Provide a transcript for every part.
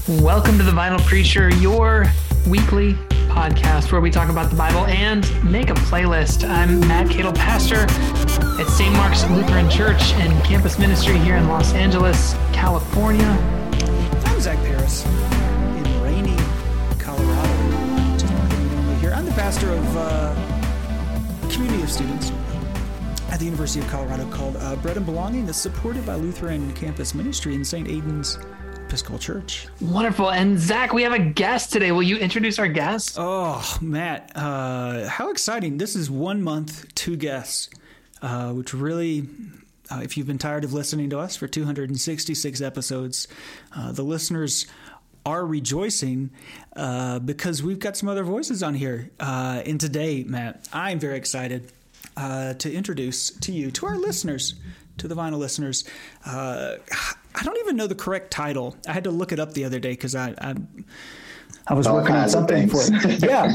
Welcome to The Vinyl Preacher, your weekly podcast where we talk about the Bible and make a playlist. I'm Matt Cadle, pastor at St. Mark's Lutheran Church and campus ministry here in Los Angeles, California. I'm Zach Paris in rainy Colorado. Just here. I'm the pastor of a community of students at the University of Colorado called Bread and Belonging that's supported by Lutheran campus ministry in St. Aidan's Episcopal Church. Wonderful. And Zach, we have a guest today. Will you introduce our guest? Oh, Matt, how exciting. This is 1 month, 2 guests, which really, if you've been tired of listening to us for 266 episodes, the listeners are rejoicing because we've got some other voices on here. And today, Matt, I'm very excited to introduce to you, to our listeners, to the vinyl listeners, I don't even know the correct title. I had to look it up the other day because I was working on something for it. Yeah.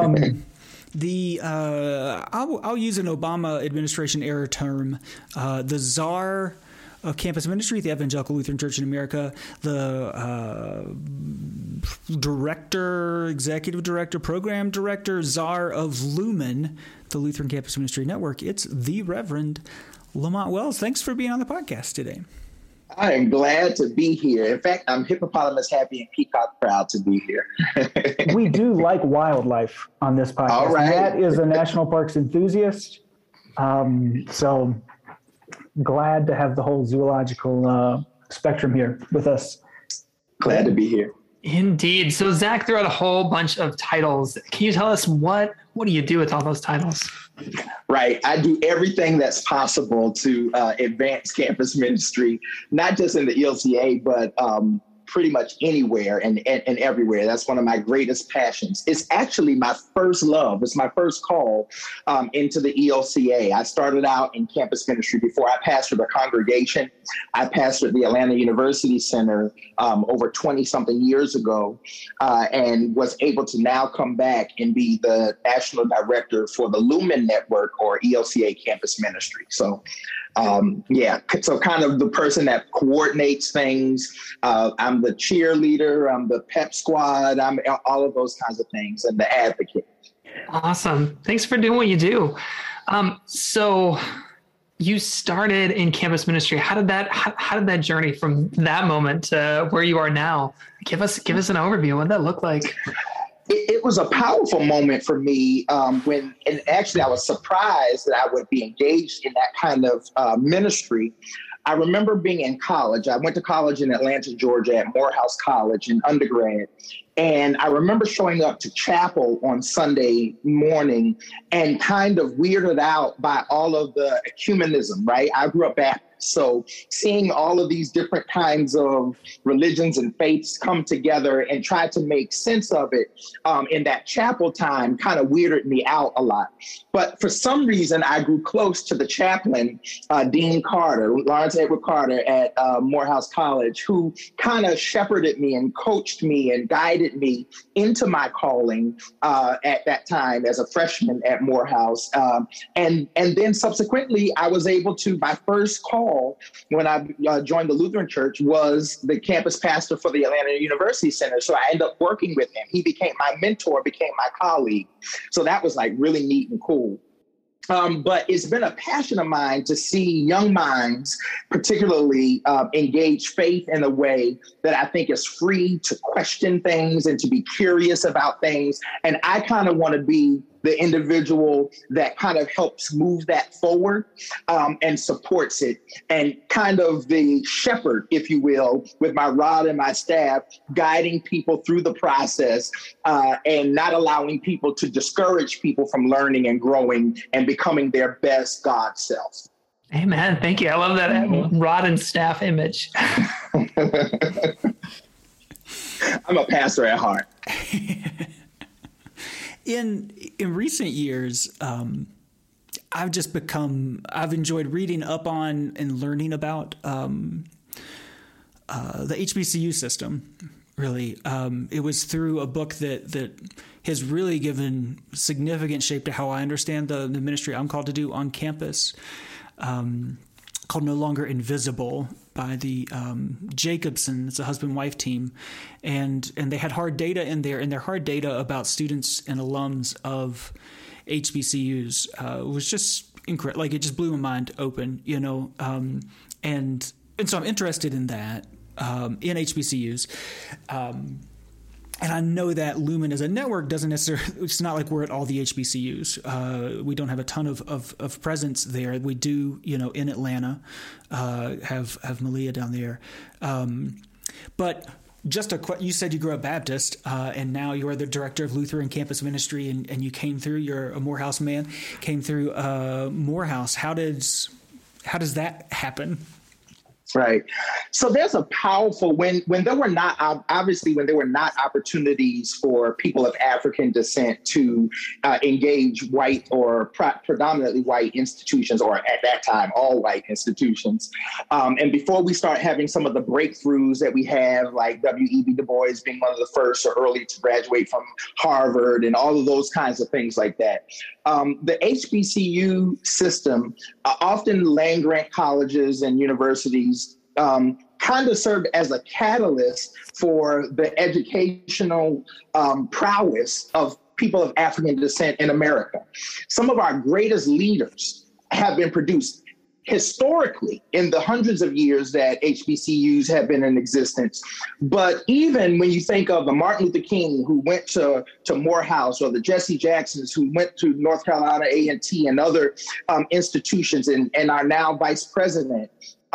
I'll use an Obama administration era term, the czar of campus ministry, the Evangelical Lutheran Church in America, the director, executive director, program director, czar of Lumen, the Lutheran Campus Ministry Network. It's the Reverend Lamont Wells. Thanks for being on the podcast today. I am glad to be here. In fact, I'm hippopotamus happy and peacock proud to be here. We do like wildlife on this podcast. All right. Matt is a national parks enthusiast. So glad to have the whole zoological spectrum here with us. Glad to be here. Indeed. So Zach threw out a whole bunch of titles. Can you tell us what do you do with all those titles? Right. I do everything that's possible to advance campus ministry, not just in the ELCA, but pretty much anywhere and everywhere. That's one of my greatest passions. It's actually my first love. It's my first call into the ELCA. I started out in campus ministry before I pastored a congregation. I pastored the Atlanta University Center over 20-something years ago and was able to now come back and be the national director for the Lumen Network or ELCA campus ministry. So so kind of the person that coordinates things. I'm the cheerleader, I'm the pep squad, I'm all of those kinds of things, and the advocate. Awesome. Thanks for doing what you do. So you started in campus ministry. How did that journey from that moment to where you are now? Give us an overview. What did that look like? It was a powerful moment for me and actually I was surprised that I would be engaged in that kind of ministry. I remember being in college. I went to college in Atlanta, Georgia at Morehouse College in undergrad. And I remember showing up to chapel on Sunday morning and kind of weirded out by all of the ecumenism, right? I grew up Baptist. So seeing all of these different kinds of religions and faiths come together and try to make sense of it in that chapel time kind of weirded me out a lot. But for some reason, I grew close to the chaplain, Dean Carter, Lawrence Edward Carter at Morehouse College, who kind of shepherded me and coached me and guided me into my calling at that time as a freshman at Morehouse. And then subsequently, I was able to, my first call when I joined the Lutheran Church was the campus pastor for the Atlanta University Center. So I ended up working with him. He became my mentor, became my colleague. So that was like really neat and cool. But it's been a passion of mine to see young minds, particularly engage faith in a way that I think is free to question things and to be curious about things. And I kind of want to be the individual that kind of helps move that forward and supports it, and kind of the shepherd, if you will, with my rod and my staff, guiding people through the process and not allowing people to discourage people from learning and growing and becoming their best God self. Amen. Thank you. I love that rod and staff image. I'm a pastor at heart. In recent years, I've enjoyed reading up on and learning about the HBCU system. Really, it was through a book that has really given significant shape to how I understand the ministry I'm called to do on campus, called No Longer Invisible. by the Jacobson. It's a husband-wife team, and they had hard data in there, and their hard data about students and alums of HBCUs was just incredible. Like, it just blew my mind open, and so I'm interested in that in HBCUs. And I know that Lumen as a network doesn't necessarily, it's not like we're at all the HBCUs. We don't have a ton of presence there. We do, in Atlanta, have Malia down there. But just you said you grew up Baptist, and now you're the director of Lutheran campus ministry, and you came through, you're a Morehouse man, came through Morehouse. How does that happen? Right. So there's a powerful, when there were not opportunities for people of African descent to engage white or predominantly white institutions, or at that time, all white institutions. And before we start having some of the breakthroughs that we have, like W.E.B. Du Bois being one of the first or early to graduate from Harvard and all of those kinds of things like that. The HBCU system, often land-grant colleges and universities, kind of served as a catalyst for the educational prowess of people of African descent in America. Some of our greatest leaders have been produced historically in the hundreds of years that HBCUs have been in existence. But even when you think of the Martin Luther King who went to Morehouse, or the Jesse Jacksons who went to North Carolina A&T and other institutions and are now vice president,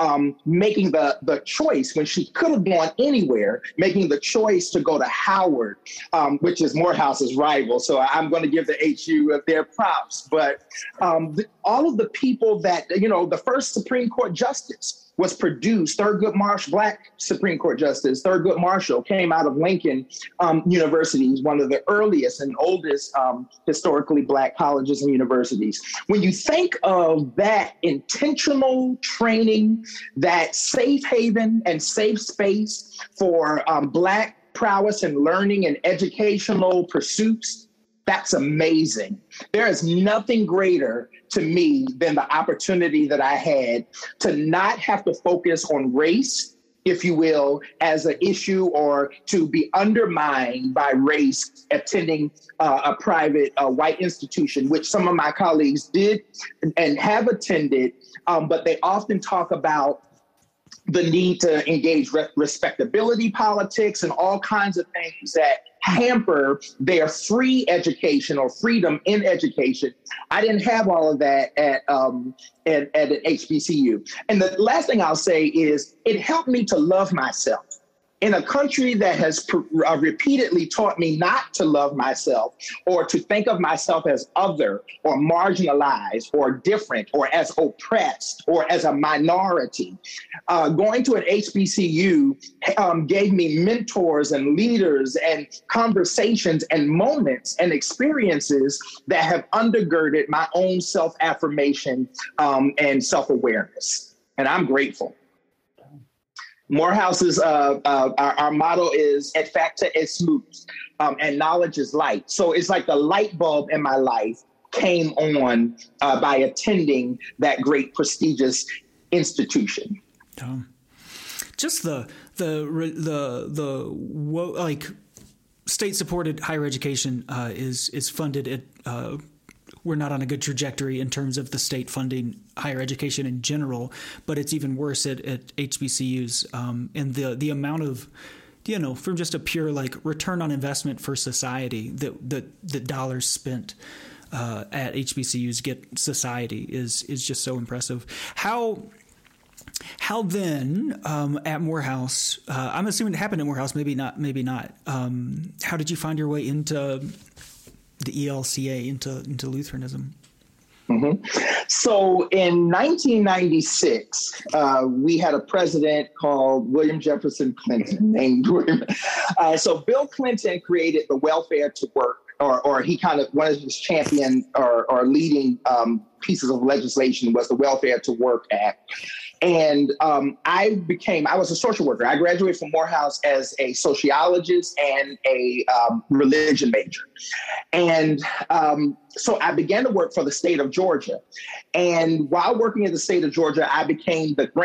making the choice when she could have gone anywhere, making the choice to go to Howard, which is Morehouse's rival. So I'm going to give the HU their props. But all of the people that, the first Supreme Court justice was produced, Thurgood Marshall, Black Supreme Court Justice, Thurgood Marshall came out of Lincoln University. He's one of the earliest and oldest historically Black colleges and universities. When you think of that intentional training, that safe haven and safe space for Black prowess and learning and educational pursuits, that's amazing. There is nothing greater to me than the opportunity that I had to not have to focus on race, if you will, as an issue, or to be undermined by race attending a private white institution, which some of my colleagues did and have attended, but they often talk about the need to engage respectability politics and all kinds of things that hamper their free education or freedom in education. I didn't have all of that at an HBCU. And the last thing I'll say is it helped me to love myself. In a country that has repeatedly taught me not to love myself, or to think of myself as other or marginalized or different or as oppressed or as a minority, going to an HBCU gave me mentors and leaders and conversations and moments and experiences that have undergirded my own self-affirmation and self-awareness. And I'm grateful. Morehouse's, our motto is et facta est mus, and knowledge is light. So it's like the light bulb in my life came on by attending that great prestigious institution. Just like state-supported higher education is funded at. We're not on a good trajectory in terms of the state funding higher education in general, but it's even worse at HBCUs. And the amount of, from just a pure like return on investment for society that dollars spent at HBCUs get society is just so impressive. How then at Morehouse? I'm assuming it happened at Morehouse. Maybe not. How did you find your way into the ELCA, into Lutheranism? Mm-hmm. So in 1996, we had a president called William Jefferson Clinton, named William. So Bill Clinton created the Welfare to Work, or he kind of, one of his champion or leading pieces of legislation was the Welfare to Work Act. And I was a social worker. I graduated from Morehouse as a sociologist and a religion major. And so I began to work for the state of Georgia. And while working in the state of Georgia, I became the grant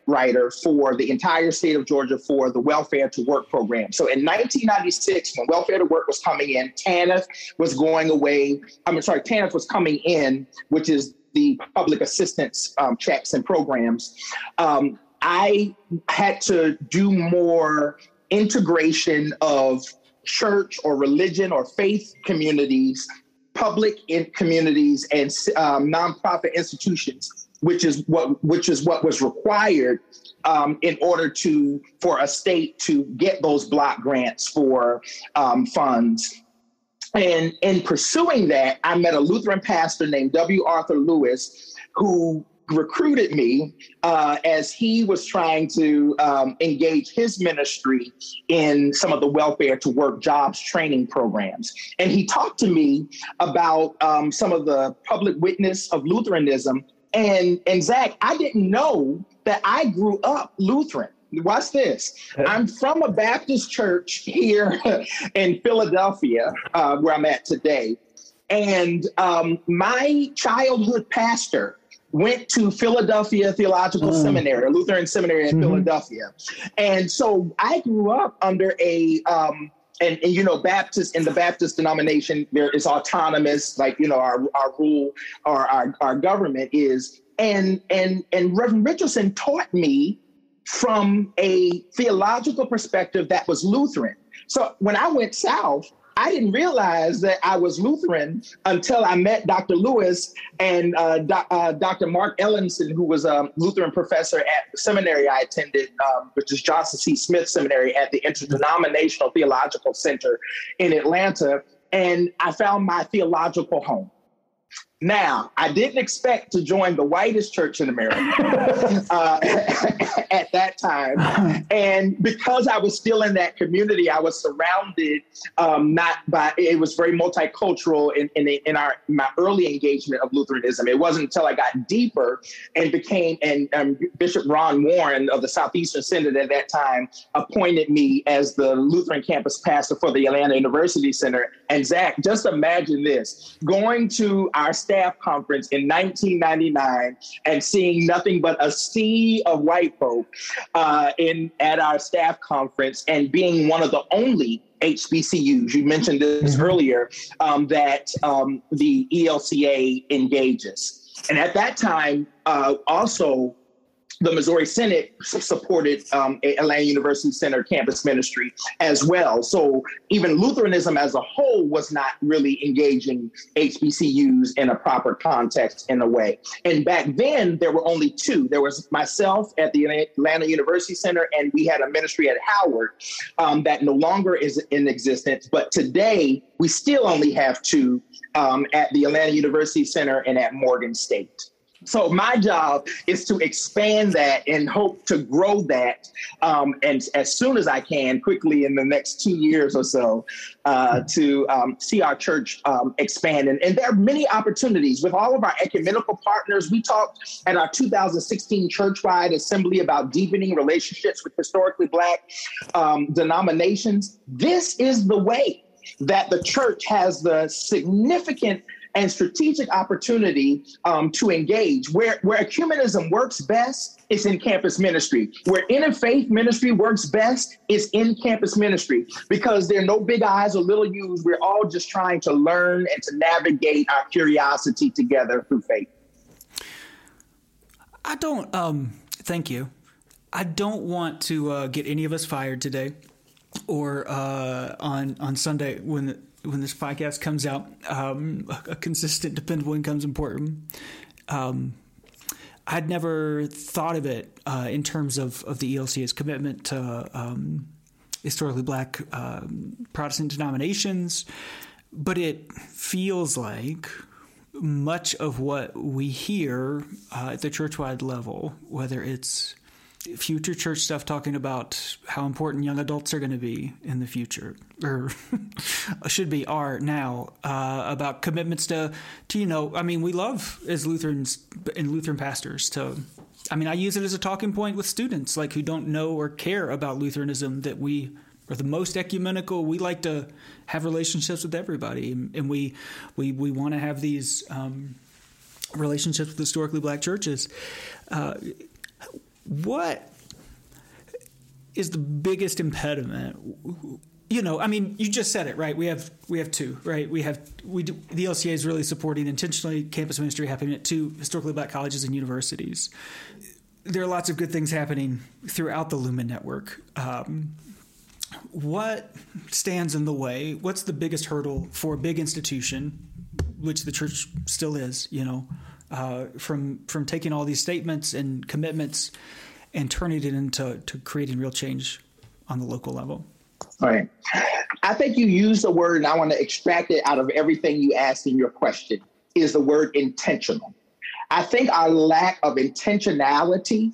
writer for the entire state of Georgia for the Welfare to Work program. So in 1996, when Welfare to Work was coming in, TANF was going away. TANF was coming in, which is the public assistance checks and programs. I had to do more integration of church or religion or faith communities, public communities, and nonprofit institutions, which is what was required in order for a state to get those block grants for funds. And in pursuing that, I met a Lutheran pastor named W. Arthur Lewis, who recruited me as he was trying to engage his ministry in some of the Welfare to Work jobs training programs. And he talked to me about some of the public witness of Lutheranism. And Zach, I didn't know that I grew up Lutheran. Watch this. I'm from a Baptist church here in Philadelphia, where I'm at today. And my childhood pastor went to Philadelphia Theological Seminary, a Lutheran seminary in Philadelphia. And so I grew up under and you know, Baptist, in the Baptist denomination, there is autonomous, like, you know, our rule or our government is. And Reverend Richardson taught me from a theological perspective that was Lutheran. So when I went south, I didn't realize that I was Lutheran until I met Dr. Lewis and Dr. Mark Ellenson, who was a Lutheran professor at the seminary I attended, which is Johnson C. Smith Seminary at the Interdenominational Theological Center in Atlanta. And I found my theological home. Now, I didn't expect to join the whitest church in America at that time. And because I was still in that community, I was surrounded it was very multicultural in my early engagement of Lutheranism. It wasn't until I got deeper and Bishop Ron Warren of the Southeastern Synod at that time appointed me as the Lutheran campus pastor for the Atlanta University Center. And Zach, just imagine this, going to our staff conference in 1999 and seeing nothing but a sea of white folk at our staff conference, and being one of the only HBCUs, you mentioned this earlier, that the ELCA engages. And at that time, also, the Missouri Synod supported Atlanta University Center campus ministry as well. So even Lutheranism as a whole was not really engaging HBCUs in a proper context in a way. And back then, there were only two. There was myself at the Atlanta University Center, and we had a ministry at Howard that no longer is in existence. But today, we still only have two at the Atlanta University Center and at Morgan State. So my job is to expand that and hope to grow that, and as soon as I can, quickly in the next 2 years or so, to see our church expand. And there are many opportunities with all of our ecumenical partners. We talked at our 2016 churchwide assembly about deepening relationships with historically Black denominations. This is the way that the church has the significant and strategic opportunity to engage. Where ecumenism works best is in campus ministry. Where interfaith ministry works best is in campus ministry, because there are no big I's or little U's. We're all just trying to learn and to navigate our curiosity together through faith. Thank you. I don't want to get any of us fired today or on Sunday when this podcast comes out. A consistent, dependable income is important. I'd never thought of it in terms of the ELCA's commitment to historically Black Protestant denominations, but it feels like much of what we hear at the churchwide level, whether it's future church stuff talking about how important young adults are going to be in the future, or are now, about commitments to, we love as Lutherans and Lutheran pastors I use it as a talking point with students who don't know or care about Lutheranism, that we are the most ecumenical. We like to have relationships with everybody, and we want to have these relationships with historically Black churches. what is the biggest impediment? You know, I mean, you just said it, right? We have two, right? The ELCA is really supporting intentionally campus ministry happening at 2 historically black colleges and universities. There are lots of good things happening throughout the Lumen Network. What stands in the way? What's the biggest hurdle for a big institution, which the church still is, you know, from taking all these statements and commitments and turning it into creating real change on the local level? All right. I think you used the word, and I want to extract it out of everything you asked in your question, is the word intentional. I think our lack of intentionality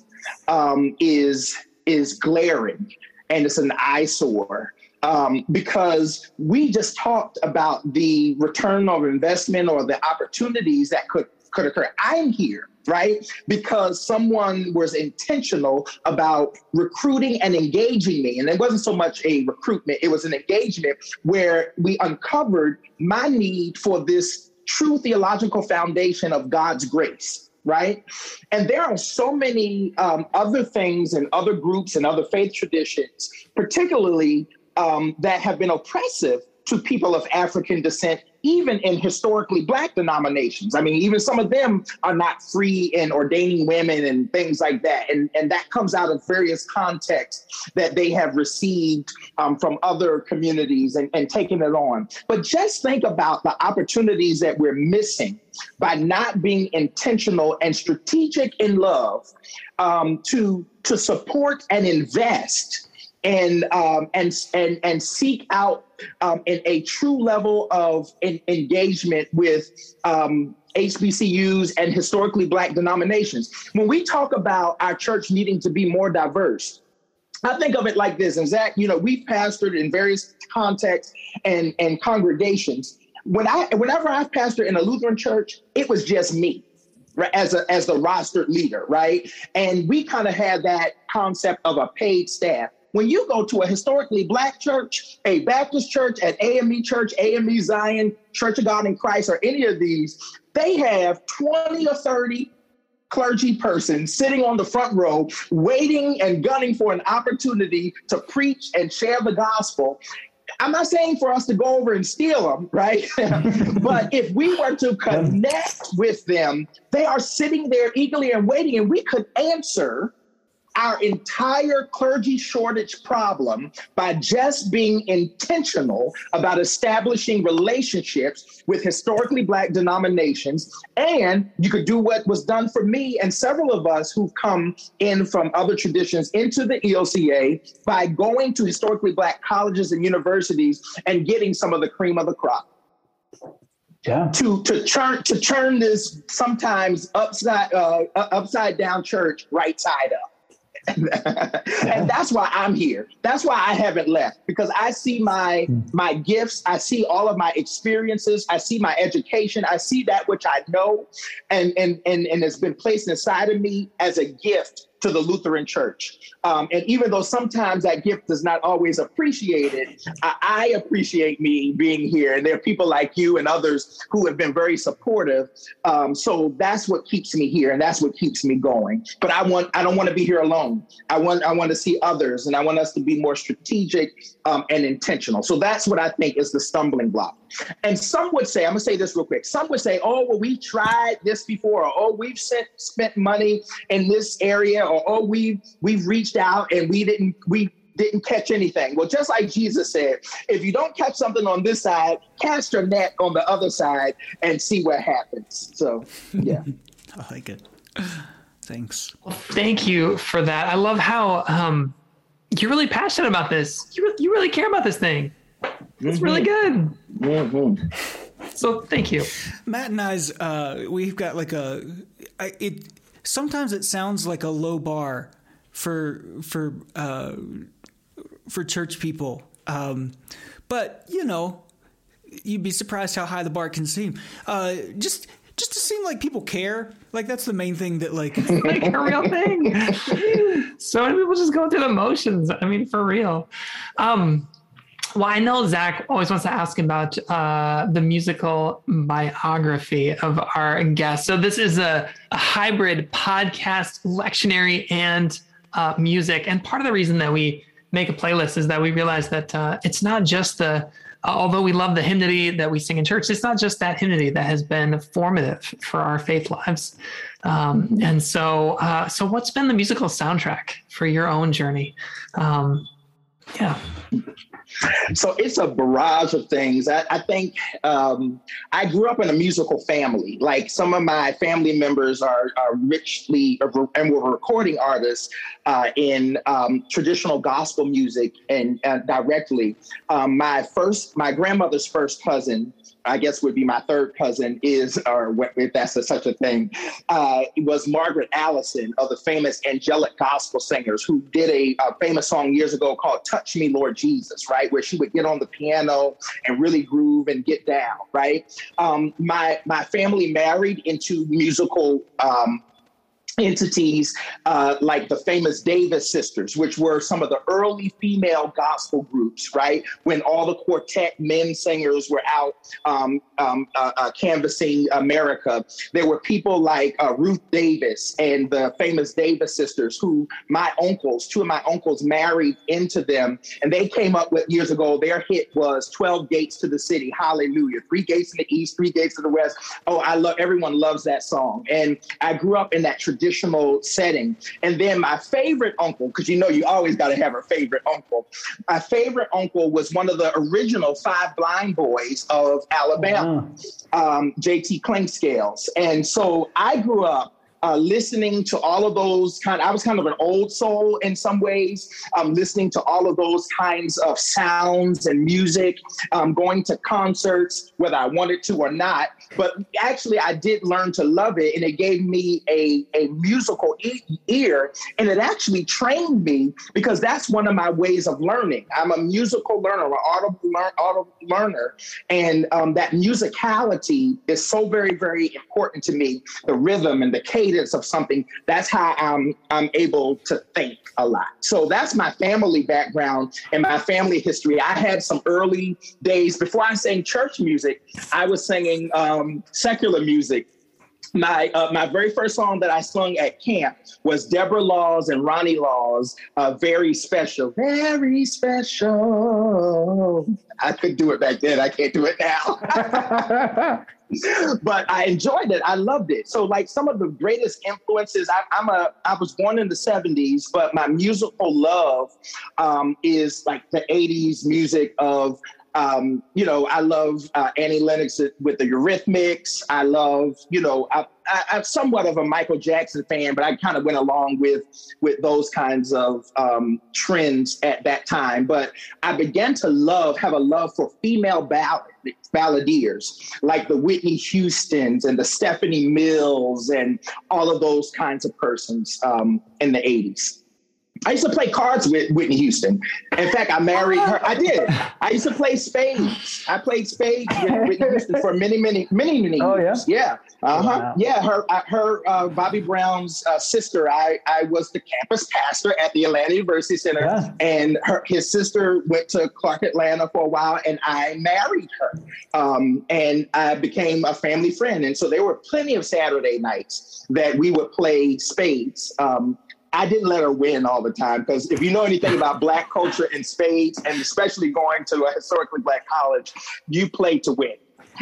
is glaring, and it's an eyesore because we just talked about the return of investment or the opportunities that could occur. I'm here, right? Because someone was intentional about recruiting and engaging me. And it wasn't so much a recruitment, it was an engagement where we uncovered my need for this true theological foundation of God's grace, right? And there are so many other things and other groups and other faith traditions, particularly that have been oppressive to people of African descent, even in historically black denominations. I mean, even some of them are not free in ordaining women and things like that. And that comes out of various contexts that they have received from other communities and taken it on. But just think about the opportunities that we're missing by not being intentional and strategic in love to support and invest and seek out in a true level of engagement with HBCUs and historically black denominations. When we talk about our church needing to be more diverse, I think of it like this. And Zach, you know, we've pastored in various contexts and congregations. Whenever I've pastored in a Lutheran church, it was just me. Right, as the rostered leader, right? And we kind of had that concept of a paid staff. When you go to a historically black church, a Baptist church, an AME church, AME Zion, Church of God in Christ, or any of these, they have 20 or 30 clergy persons sitting on the front row, waiting and gunning for an opportunity to preach and share the gospel. I'm not saying for us to go over and steal them, right? But if we were to connect with them, they are sitting there eagerly and waiting, and we could answer our entire clergy shortage problem by just being intentional about establishing relationships with historically black denominations. And you could do what was done for me and several of us who've come in from other traditions into the ELCA by going to historically black colleges and universities and getting some of the cream of the crop. Yeah. To turn this sometimes upside down church right side up. And that's why I'm here. That's why I haven't left, because I see my gifts. I see all of my experiences. I see my education. I see that which I know and has been placed inside of me as a gift to the Lutheran Church. And even though sometimes that gift is not always appreciated, I appreciate me being here. And there are people like you and others who have been very supportive. So that's what keeps me here, and that's what keeps me going. But I don't want to be here alone. I want to see others, and I want us to be more strategic and intentional. So that's what I think is the stumbling block. And some would say, I'm going to say this real quick. Some would say, oh, well, we tried this before, or oh, we've spent money in this area, or oh, we've reached out and we didn't catch anything. Well, just like Jesus said, if you don't catch something on this side, cast your net on the other side and see what happens. So, yeah. I like it. Thanks. Well, thank you for that. I love how you're really passionate about this. You really care about this thing. It's really good. Mm-hmm. So thank you. Matt and I's, we've got like sometimes it sounds like a low bar for church people. But you know, you'd be surprised how high the bar can seem. Just to seem like people care. Like that's the main thing that like a real thing. So many people just go through the motions. I mean, for real. Well, I know Zach always wants to ask about the musical biography of our guest. So this is a hybrid podcast, lectionary, and music. And part of the reason that we make a playlist is that we realize that it's not just although we love the hymnody that we sing in church, it's not just that hymnody that has been formative for our faith lives. And so what's been the musical soundtrack for your own journey? Yeah. So it's a barrage of things. I think I grew up in a musical family. Like some of my family members are richly and were recording artists in traditional gospel music and directly. My grandmother's first cousin, I guess would be my third cousin, if that's such a thing, was Margaret Allison of the famous angelic gospel singers, who did a famous song years ago called Touch Me, Lord Jesus, right? Where she would get on the piano and really groove and get down, right? My family married into musical entities like the famous Davis Sisters, which were some of the early female gospel groups, right? When all the quartet men singers were out canvassing America, there were people like Ruth Davis and the famous Davis Sisters, who two of my uncles married into them. And they came up with years ago, their hit was 12 Gates to the City, Hallelujah. 3 gates in the east, 3 gates to the west. Oh, everyone loves that song. And I grew up in that traditional setting. And then my favorite uncle, because you always got to have a favorite uncle. My favorite uncle was one of the original 5 Blind Boys of Alabama, J.T. Clinkscales. And so I grew up listening to all of those I was kind of an old soul in some ways, listening to all of those kinds of sounds and music, going to concerts, whether I wanted to or not. But actually, I did learn to love it, and it gave me a musical ear, and it actually trained me, because that's one of my ways of learning. I'm a musical learner, an audible learner, and that musicality is so very, very important to me, the rhythm and the cadence of something. That's how I'm able to think a lot. So that's my family background and my family history. I had some early days before I sang church music. I was singing secular music. My very first song that I sung at camp was Deborah Laws and Ronnie Laws, Very Special, Very Special. I could do it back then. I can't do it now. But I enjoyed it. I loved it. So like some of the greatest influences, I was born in the 70s, but my musical love is like the 80s music of I love Annie Lennox with the Eurythmics. I love, I'm somewhat of a Michael Jackson fan, but I kind of went along with those kinds of trends at that time. But I began to have a love for female balladeers, like the Whitney Houstons and the Stephanie Mills and all of those kinds of persons in the 80s. I used to play cards with Whitney Houston. In fact, I married her. I did. I used to play spades. I played spades with Whitney Houston for many years. Oh, yeah? Yeah. Wow. Yeah. Her Bobby Brown's sister. I was the campus pastor at the Atlanta University Center, yeah. And his sister went to Clark Atlanta for a while, and I married her. And I became a family friend. And so there were plenty of Saturday nights that we would play spades. I didn't let her win all the time, because if you know anything about Black culture and spades, and especially going to a historically Black college, you play to win.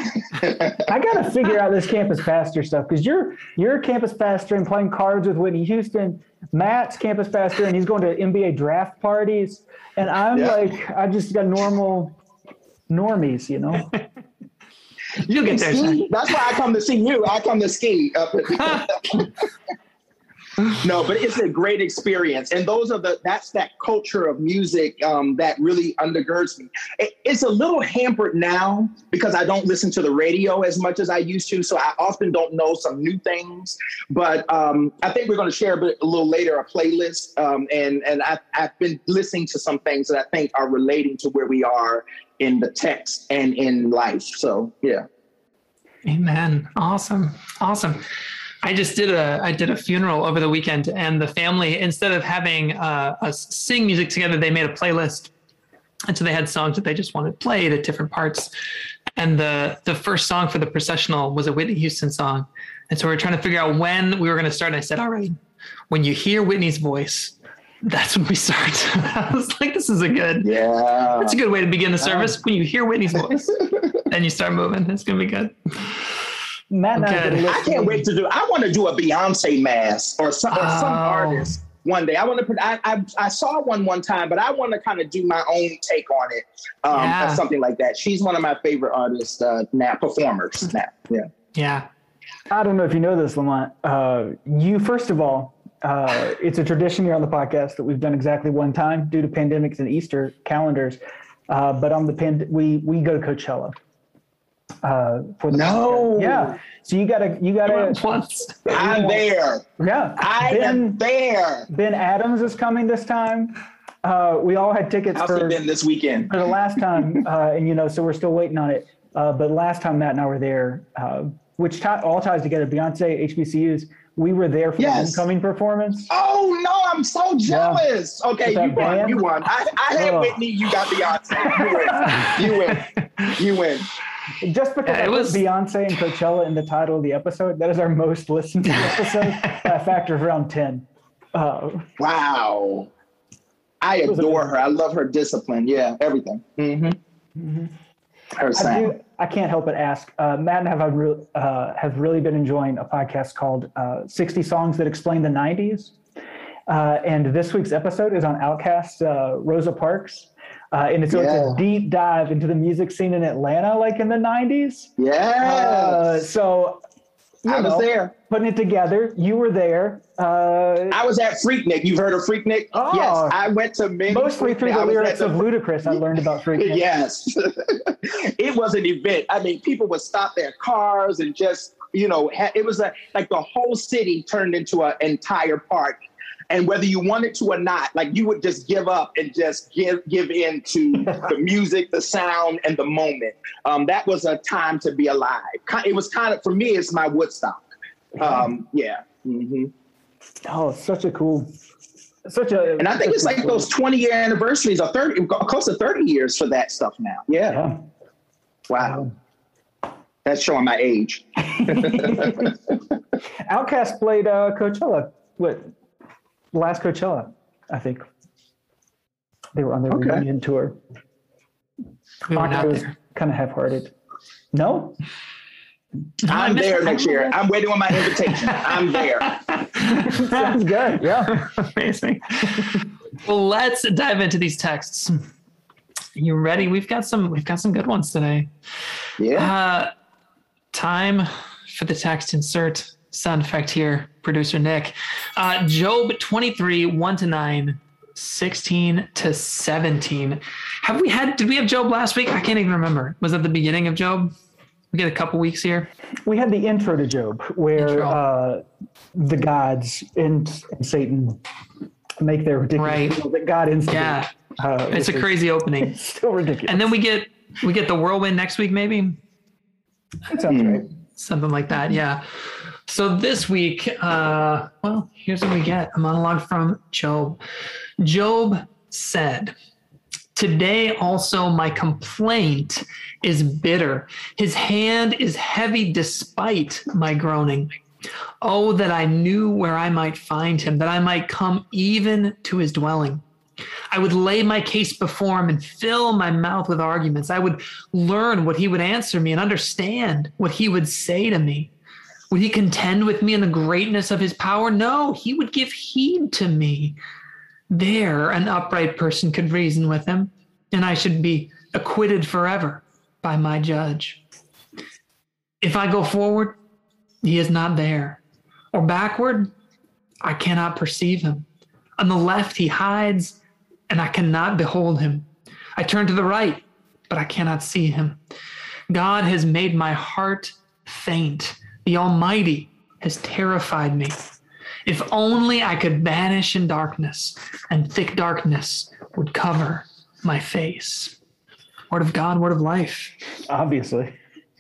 I got to figure out this campus pastor stuff, because you're a campus pastor and playing cards with Whitney Houston. Matt's campus pastor and he's going to NBA draft parties. And I'm like, I just got normies, You'll get there. That's why I come to see you. I come to ski. No, but it's a great experience. And that's that culture of music that really undergirds me. It's a little hampered now because I don't listen to the radio as much as I used to. So I often don't know some new things. But I think we're going to share a little later a playlist. And I've been listening to some things that I think are relating to where we are in the text and in life. So, yeah. Amen. Awesome. I did a funeral over the weekend, and the family, instead of having us sing music together, they made a playlist. And so they had songs that they just wanted played at different parts. And the first song for the processional was a Whitney Houston song. And so we were trying to figure out when we were going to start. And I said, all right, when you hear Whitney's voice, That's when we start. I was like, this is Yeah. that's a good way to begin the service. When you hear Whitney's voice and you start moving, it's going to be good. Matt and I have been I listening- can't wait I want to do a Beyonce mass or some artist one day. I want to put, I saw one time, but I want to kind of do my own take on it. Or something like that. She's one of my favorite artists now, performers now. Yeah. Yeah. I don't know if you know this, Lamont. You, first of all, it's a tradition here on the podcast that we've done exactly one time due to pandemics and Easter calendars. But on the we go to Coachella. For the yeah. So you gotta Once. I'm there. Yeah. I am there. Ben Adams is coming this time. We all had tickets for Ben this weekend. For the last time, and so we're still waiting on it. But last time Matt and I were there, which all ties together, Beyonce, HBCUs. We were there for the homecoming performance. Oh no, I'm so jealous. Yeah. Okay, you won. I had Whitney, you got Beyonce. You win. Just because I put Beyonce and Coachella in the title of the episode, that is our most listened to episode by a factor of around 10. Wow. I adore her. I love her discipline. Yeah, everything. Mm-hmm. Mm-hmm. Her sound. I can't help but ask. Matt and I have really been enjoying a podcast called 60 Songs That Explain the 90s. And this week's episode is on Outkast's Rosa Parks. And it's a deep dive into the music scene in Atlanta, like in the 90s. Yeah. So I was there. Putting it together. You were there. I was at Freaknik. You've heard of Freaknik? Oh, yes. I went to many. Mostly through the lyrics of Ludacris, I learned about Freaknik. Yes. It was an event. I mean, people would stop their cars and just, it was like the whole city turned into an entire party. And whether you wanted to or not, like you would just give up and just give in to the music, the sound, and the moment. That was a time to be alive. It was kind of, for me, it's my Woodstock. Yeah. Mm-hmm. Oh, and I think it's like those 20-year anniversaries or 30, close to 30 years for that stuff now. Yeah. Wow. That's showing my age. Outkast played Coachella. Last Coachella, I think. They were on their reunion tour. We were not was there. Kind of half-hearted. No? I'm there next year. I'm waiting on my invitation. I'm there. Sounds good. Yeah. Amazing. Well, let's dive into these texts. You ready? We've got some good ones today. Yeah. Time for the text insert. Sound effect here, producer Nick. Job 23, 1-9, 16-17. Did we have Job last week? I can't even remember. Was that the beginning of Job? We get a couple weeks here. We had the intro to Job where the gods and Satan make their ridiculous deal that God instigated. Yeah. It's a crazy opening. It's still ridiculous. And then we get the whirlwind next week, maybe? That sounds right. Something like that, yeah. So this week, here's what we get. A monologue from Job. Job said, "Today also my complaint is bitter. His hand is heavy despite my groaning. Oh, that I knew where I might find him, that I might come even to his dwelling. I would lay my case before him and fill my mouth with arguments. I would learn what he would answer me and understand what he would say to me. Would he contend with me in the greatness of his power? No, he would give heed to me. There an upright person could reason with him, and I should be acquitted forever by my judge. If I go forward, he is not there, or backward, I cannot perceive him. On the left he hides, and I cannot behold him. I turn to the right, but I cannot see him. God has made my heart faint. The Almighty has terrified me. If only I could vanish in darkness, and thick darkness would cover my face." Word of God, word of life. Obviously.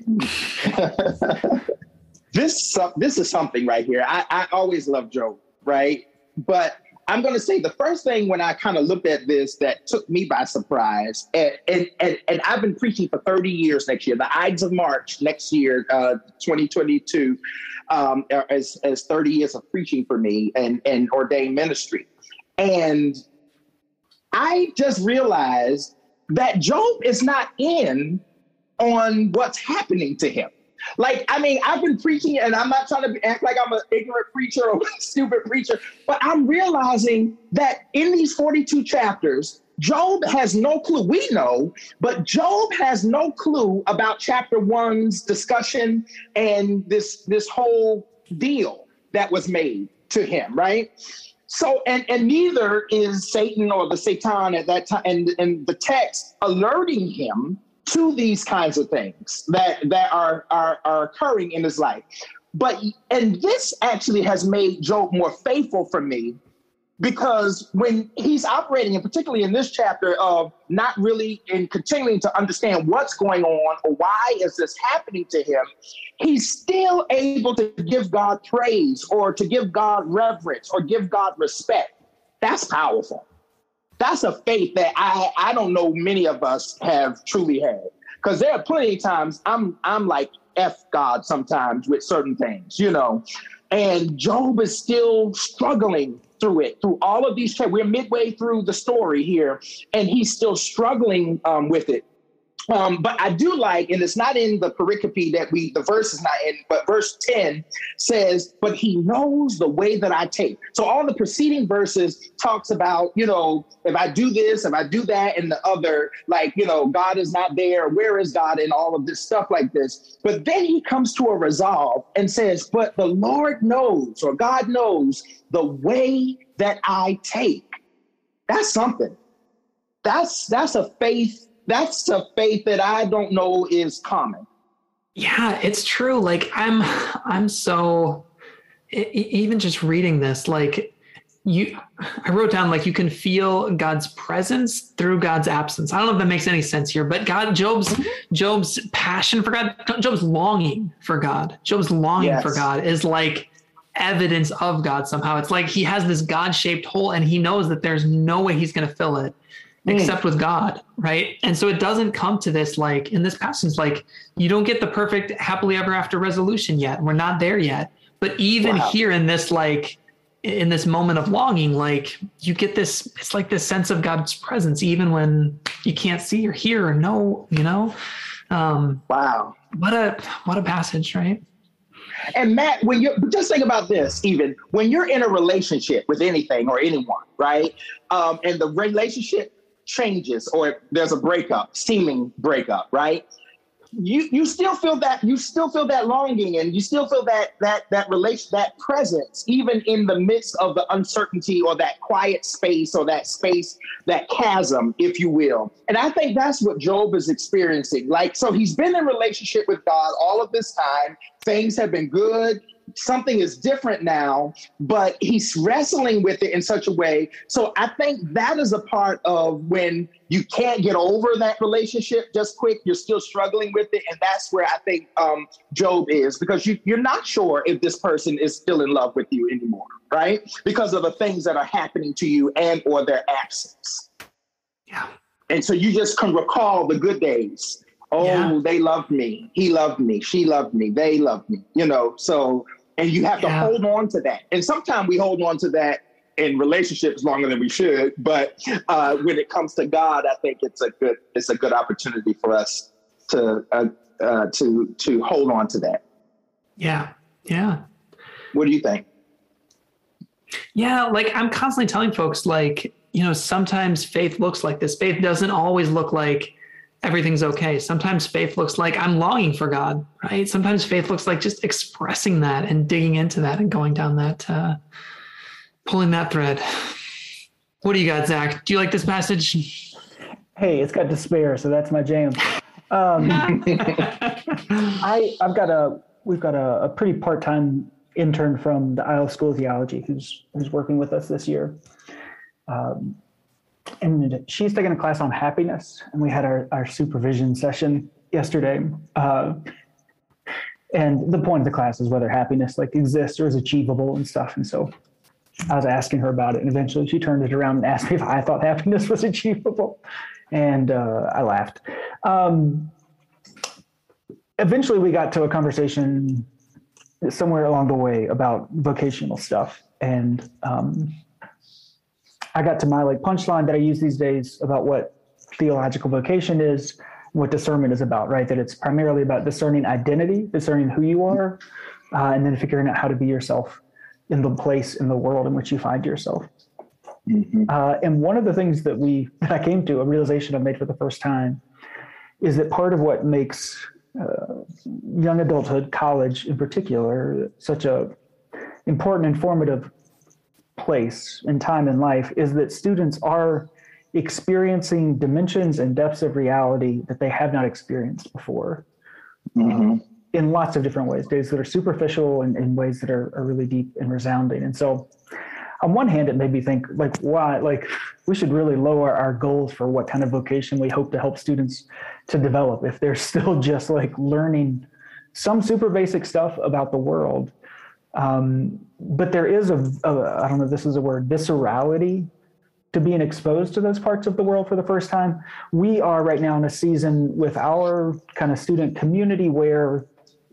This is something right here. I always love Job, right? But I'm going to say the first thing when I kind of looked at this that took me by surprise, and I've been preaching for 30 years next year. The Ides of March next year, 2022, as 30 years of preaching for me and ordained ministry. And I just realized that Job is not in on what's happening to him. Like, I mean, I've been preaching, and I'm not trying to act like I'm an ignorant preacher or a stupid preacher, but I'm realizing that in these 42 chapters, Job has no clue. We know, but Job has no clue about chapter 1's discussion and this whole deal that was made to him, right? So, and neither is Satan or the Satan at that time, and the text alerting him to these kinds of things that are occurring in his life. And this actually has made Job more faithful for me, because when he's operating, and particularly in this chapter of not really in continuing to understand what's going on or why is this happening to him, he's still able to give God praise or to give God reverence or give God respect. That's powerful. That's a faith that I don't know many of us have truly had, because there are plenty of times I'm like F God sometimes with certain things, you know, and Job is still struggling through all of these. We're midway through the story here, and he's still struggling with it. But I do like, and it's not in the pericope the verse is not in, but verse 10 says, but he knows the way that I take. So all the preceding verses talks about, you know, if I do this, if I do that, and the other, like, you know, God is not there. Where is God? And all of this stuff like this. But then he comes to a resolve and says, but the Lord knows, or God knows, the way that I take. That's something. That's a faith. That's a faith that I don't know is common. Yeah, it's true. Like I'm so, even just reading this, like I wrote down, like, you can feel God's presence through God's absence. I don't know if that makes any sense here, but Job's passion for God, Job's longing for God, for God is like evidence of God somehow. It's like he has this God-shaped hole, and he knows that there's no way he's going to fill it except with God, right? And so it doesn't come to this, like in this passage, like you don't get the perfect happily ever after resolution yet. We're not there yet. But even here in this, like in this moment of longing, like you get this, it's like this sense of God's presence, even when you can't see or hear or know, you know? Wow. What a passage, right? And Matt, when you just think about this, even when you're in a relationship with anything or anyone, right? And the relationship changes, or there's a breakup, seeming breakup, right? You still feel that longing, and you still feel that relation, that presence, even in the midst of the uncertainty or that quiet space or that space, that chasm, if you will. And I think that's what Job is experiencing. Like, so he's been in relationship with God all of this time. Things have been good. Something is different now, but he's wrestling with it in such a way. So I think that is a part of when you can't get over that relationship just quick, you're still struggling with it. And that's where I think Job is, because you're not sure if this person is still in love with you anymore, right? Because of the things that are happening to you and or their absence. Yeah. And so you just can recall the good days. Oh, yeah. They loved me. He loved me. She loved me. They loved me, you know, so, and you have to hold on to that. And sometimes we hold on to that in relationships longer than we should. But when it comes to God, I think it's a good opportunity for us to hold on to that. Yeah. Yeah. What do you think? Yeah. Like I'm constantly telling folks, like, you know, sometimes faith looks like this. Faith doesn't always look like everything's okay. Sometimes faith looks like I'm longing for God, right? Sometimes faith looks like just expressing that and digging into that and going down that, pulling that thread. What do you got, Zach? Do you like this passage? Hey, it's got despair, so that's my jam. We've got a pretty part-time intern from the Iowa School of Theology who's working with us this year. And she's taking a class on happiness, and we had our supervision session yesterday. And the point of the class is whether happiness like exists or is achievable and stuff. And so I was asking her about it, and eventually she turned it around and asked me if I thought happiness was achievable. And I laughed. Eventually we got to a conversation somewhere along the way about vocational stuff. And I got to my like punchline that I use these days about what theological vocation is, what discernment is about, right? That it's primarily about discerning identity, discerning who you are, and then figuring out how to be yourself in the place in the world in which you find yourself. Mm-hmm. And one of the things that I came to, a realization I made for the first time, is that part of what makes young adulthood, college in particular, such a important and formative place and time in life is that students are experiencing dimensions and depths of reality that they have not experienced before. Mm-hmm. In lots of different ways that are superficial and in ways that are really deep and resounding. And so on one hand, it made me think like, why, like we should really lower our goals for what kind of vocation we hope to help students to develop if they're still just like learning some super basic stuff about the world. But there is I don't know if this is a word, viscerality to being exposed to those parts of the world for the first time. We are right now in a season with our kind of student community where,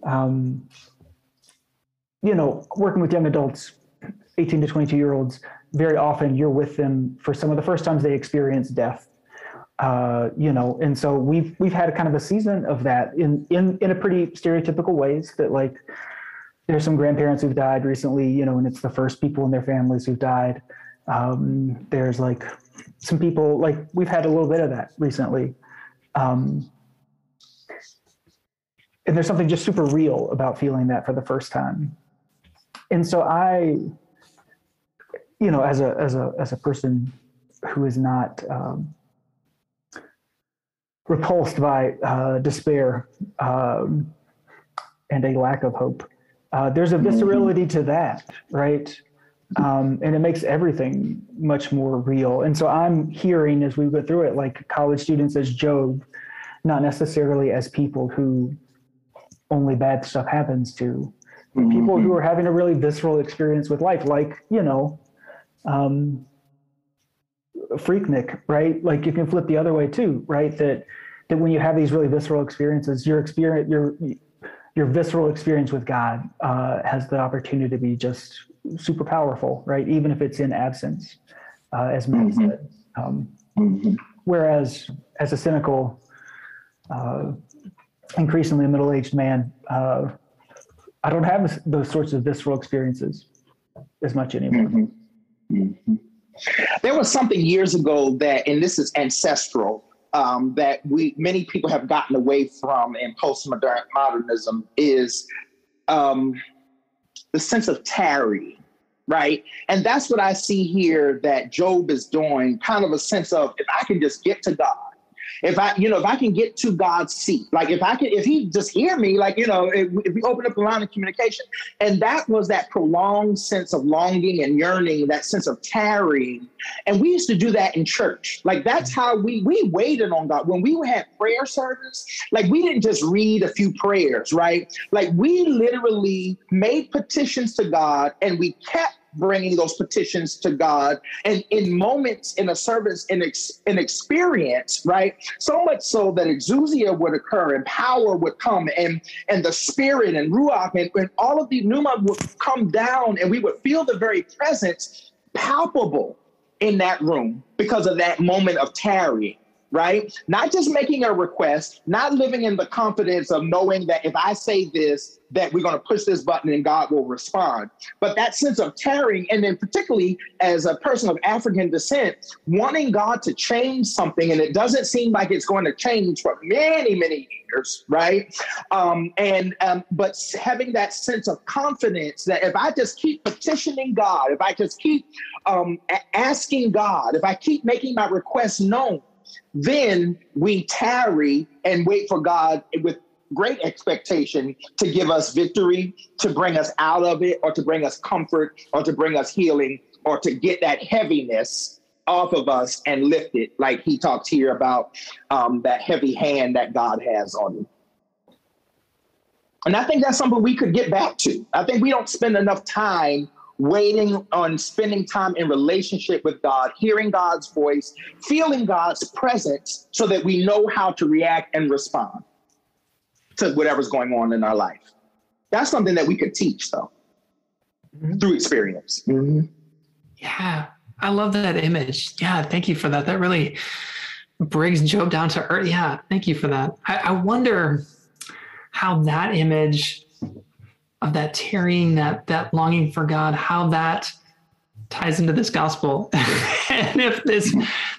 working with young adults, 18 to 22-year-olds, very often you're with them for some of the first times they experience death. And so we've had a kind of a season of that in a pretty stereotypical ways that like, there's some grandparents who've died recently, and it's the first people in their families who've died. There's like some people, like we've had a little bit of that recently. And there's something just super real about feeling that for the first time. And so I, as a person who is not repulsed by despair and a lack of hope, there's a viscerality to that, right? And it makes everything much more real. And so I'm hearing as we go through it, like college students as Job, not necessarily as people who only bad stuff happens to, but people who are having a really visceral experience with life, like, Freaknik, right? Like you can flip the other way too, right? That when you have these really visceral experiences, your visceral experience with God has the opportunity to be just super powerful, right? Even if it's in absence, as Matt said. Whereas as a cynical, increasingly middle-aged man, I don't have those sorts of visceral experiences as much anymore. There was something years ago that, and this is ancestral, that many people have gotten away from in postmodernism is the sense of tarry, right? And that's what I see here that Job is doing, kind of a sense of, if I can just get to God, if I can get to God's seat, like if he just hear me, like, if we open up the line of communication. And that was that prolonged sense of longing and yearning, that sense of tarrying. And we used to do that in church. Like that's how we waited on God. When we had prayer service, like we didn't just read a few prayers, right? Like we literally made petitions to God and we kept bringing those petitions to God, and in moments in a service, in experience, right? So much so that exousia would occur and power would come and the spirit and ruach and all of the pneuma would come down and we would feel the very presence palpable in that room because of that moment of tarrying. Right? Not just making a request, not living in the confidence of knowing that if I say this, that we're going to push this button and God will respond. But that sense of tarrying, and then particularly as a person of African descent, wanting God to change something, and it doesn't seem like it's going to change for many, many years, right? But having that sense of confidence that if I just keep petitioning God, if I just keep asking God, if I keep making my requests known, then we tarry and wait for God with great expectation to give us victory, to bring us out of it, or to bring us comfort, or to bring us healing, or to get that heaviness off of us and lift it, like he talks here about that heavy hand that God has on you. And I think that's something we could get back to. I think we don't spend enough time waiting on spending time in relationship with God, hearing God's voice, feeling God's presence so that we know how to react and respond to whatever's going on in our life. That's something that we could teach, though, through experience. Yeah. I love that image. Yeah, thank you for that. That really brings Job down to earth. Yeah, thank you for that. I wonder how that image of that tarrying, that longing for God, how that ties into this gospel. And if this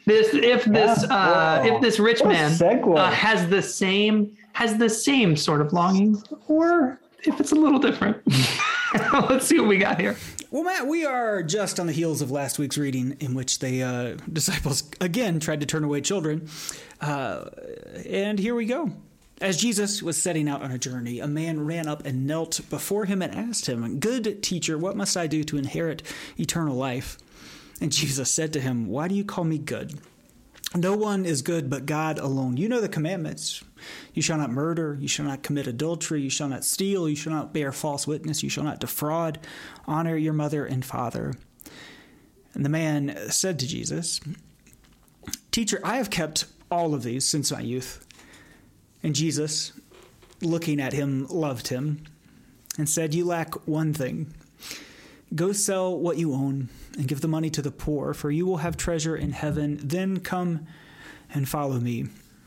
rich man has the same sort of longing, or if it's a little different. Let's see what we got here. Well, Matt, we are just on the heels of last week's reading in which the disciples again tried to turn away children. And here we go. As Jesus was setting out on a journey, a man ran up and knelt before him and asked him, "Good teacher, what must I do to inherit eternal life?" And Jesus said to him, "Why do you call me good? No one is good but God alone. You know the commandments. You shall not murder. You shall not commit adultery. You shall not steal. You shall not bear false witness. You shall not defraud. Honor your mother and father." And the man said to Jesus, "Teacher, I have kept all of these since my youth." And Jesus, looking at him, loved him and said, "You lack one thing. Go sell what you own and give the money to the poor, for you will have treasure in heaven. Then come and follow me."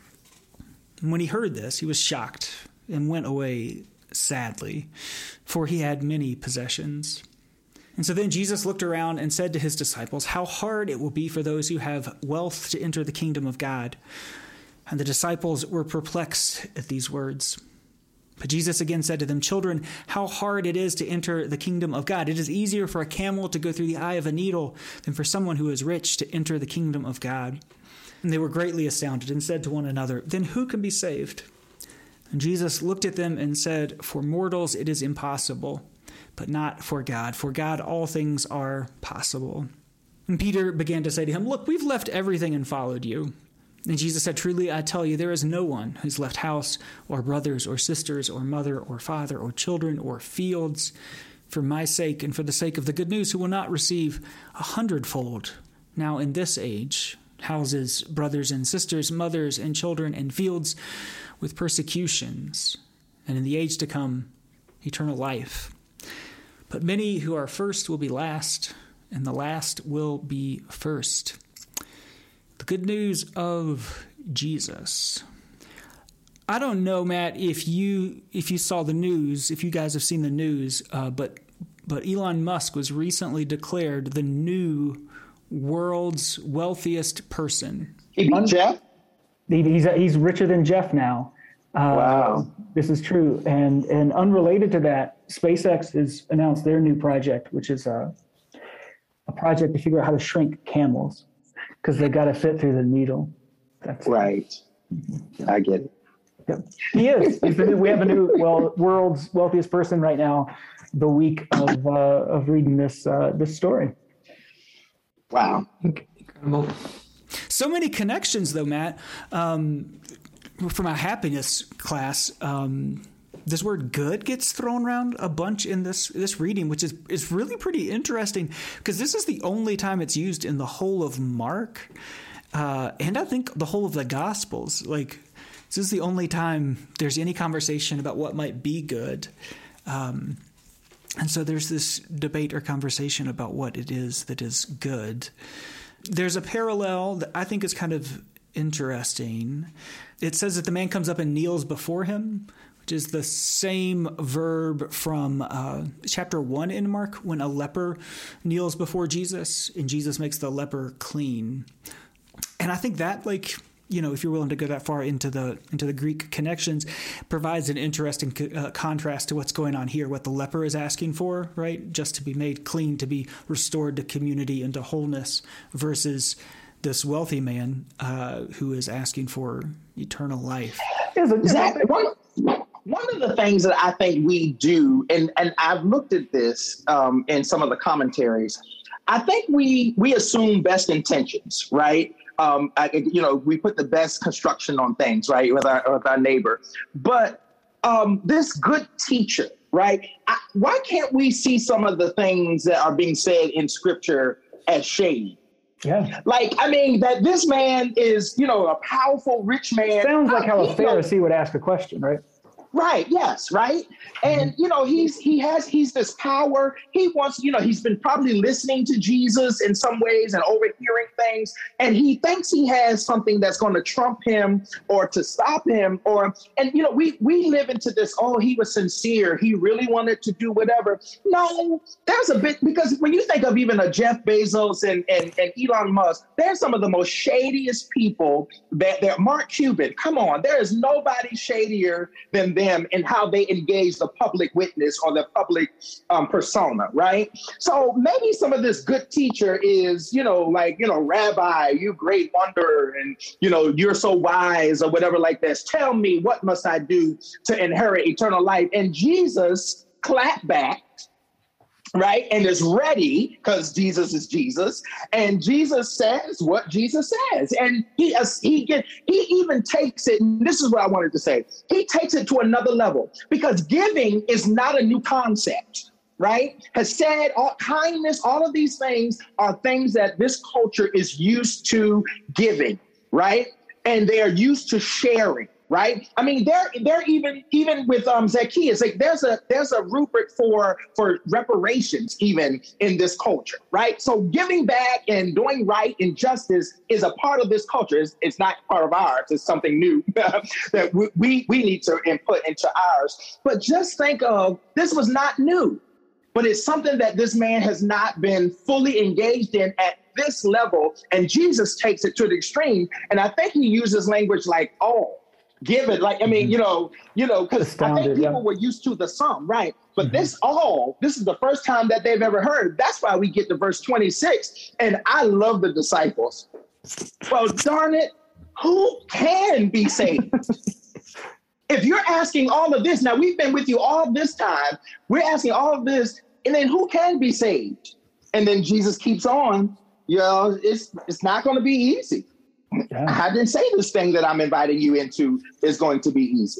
And when he heard this, he was shocked and went away sadly, for he had many possessions. And so then Jesus looked around and said to his disciples, "How hard it will be for those who have wealth to enter the kingdom of God." And the disciples were perplexed at these words. But Jesus again said to them, "Children, how hard it is to enter the kingdom of God. It is easier for a camel to go through the eye of a needle than for someone who is rich to enter the kingdom of God." And they were greatly astounded and said to one another, "Then who can be saved?" And Jesus looked at them and said, "For mortals it is impossible, but not for God. For God all things are possible." And Peter began to say to him, "Look, we've left everything and followed you." And Jesus said, "Truly, I tell you, there is no one who's left house or brothers or sisters or mother or father or children or fields for my sake and for the sake of the good news who will not receive 100-fold now in this age houses, brothers and sisters, mothers and children and fields with persecutions, and in the age to come, eternal life. But many who are first will be last, and the last will be first." The good news of Jesus. I don't know, Matt, if you saw the news, if you guys have seen the news, but Elon Musk was recently declared the new world's wealthiest person. He beat Jeff? He's richer than Jeff now. Wow. This is true. And unrelated to that, SpaceX has announced their new project, which is a project to figure out how to shrink camels, because they got to fit through the needle. That's right. I get it. Yep. He is. We have a new world's wealthiest person right now. The week of reading this story. Wow. Incredible. So many connections, though, Matt. From our happiness class, this word "good" gets thrown around a bunch in this reading, which is really pretty interesting because this is the only time it's used in the whole of Mark, and I think the whole of the Gospels. Like, this is the only time there's any conversation about what might be good. And so there's this debate or conversation about what it is that is good. There's a parallel that I think is kind of interesting. It says that the man comes up and kneels before him, which is the same verb from chapter 1 in Mark, when a leper kneels before Jesus and Jesus makes the leper clean. And I think that, like, you know, if you're willing to go that far into the Greek connections, provides an interesting contrast to what's going on here, what the leper is asking for, right? Just to be made clean, to be restored to community and to wholeness, versus this wealthy man who is asking for eternal life. Exactly. One of the things that I think we do, and I've looked at this in some of the commentaries, I think we assume best intentions, right? We put the best construction on things, right, with our neighbor. But this good teacher, right? Why can't we see some of the things that are being said in Scripture as shade? Yeah. Like, I mean, that this man is, a powerful, rich man. Sounds like how a Pharisee would ask a question, right? Right. Yes. Right. And, he's this power. He wants, he's been probably listening to Jesus in some ways and overhearing things. And he thinks he has something that's going to trump him or to stop him we live into this. Oh, he was sincere. He really wanted to do whatever. No, there's a bit, because when you think of even a Jeff Bezos and Elon Musk, they're some of the most shadiest people that Mark Cuban. Come on. There is nobody shadier than them in how they engage the public witness or the public persona, right? So maybe some of this good teacher is, Rabbi, you great wonder, and, you're so wise or whatever like this. Tell me, what must I do to inherit eternal life? And Jesus clapped back, right? And is ready, because Jesus is Jesus. And Jesus says what Jesus says. And he even takes it, and this is what I wanted to say. He takes it to another level, because giving is not a new concept, right? Has said kindness, all of these things are things that this culture is used to giving, right? And they are used to sharing. Right. I mean, they're even with Zacchaeus, like there's a rubric for reparations even in this culture. Right. So giving back and doing right and justice is a part of this culture. It's not part of ours. It's something new that we need to input into ours. But just think of, this was not new, but it's something that this man has not been fully engaged in at this level. And Jesus takes it to the extreme. And I think he uses language like, give it, like, I mean, because I think people were used to the sum, right? But this is the first time that they've ever heard. That's why we get to verse 26. And I love the disciples. Well, darn it, who can be saved? If you're asking all of this, now we've been with you all this time, we're asking all of this, and then who can be saved? And then Jesus keeps on, it's not going to be easy. Yeah. I didn't say this thing that I'm inviting you into is going to be easy.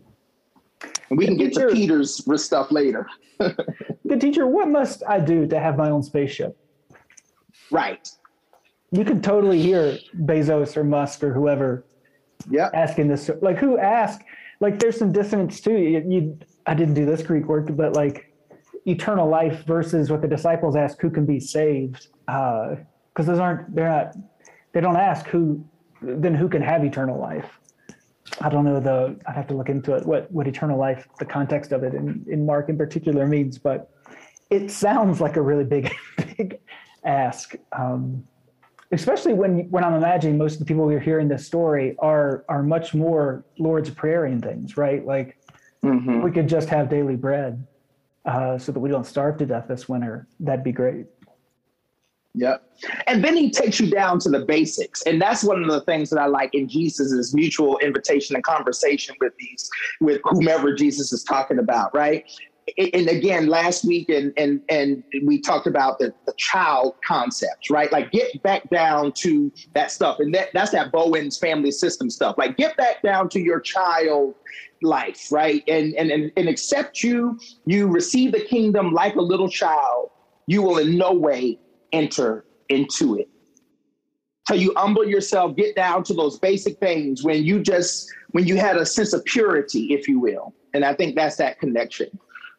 And we can get to Peter's stuff later. Good teacher, what must I do to have my own spaceship? Right. You could totally hear Bezos or Musk or whoever asking this. Like, who asked? Like, there's some dissonance too. I didn't do this Greek word, but like eternal life versus what the disciples ask, who can be saved? Because they don't ask who can have eternal life. I don't know I'd have to look into it, what eternal life, the context of it in Mark in particular means, but it sounds like a really big ask. Especially when I'm imagining most of the people we're hearing this story are much more Lord's Prayer-ing things, right? Like we could just have daily bread so that we don't starve to death this winter. That'd be great. Yep. And then he takes you down to the basics. And that's one of the things that I like in Jesus's mutual invitation and conversation with whomever Jesus is talking about, right? And again, last week and we talked about the child concepts, right? Like get back down to that stuff. And that's that Bowen's family system stuff. Like get back down to your child life, right? And accept you receive the kingdom like a little child. You will in no way enter into it. So you humble yourself, get down to those basic things when you had a sense of purity, if you will. And I think that's that connection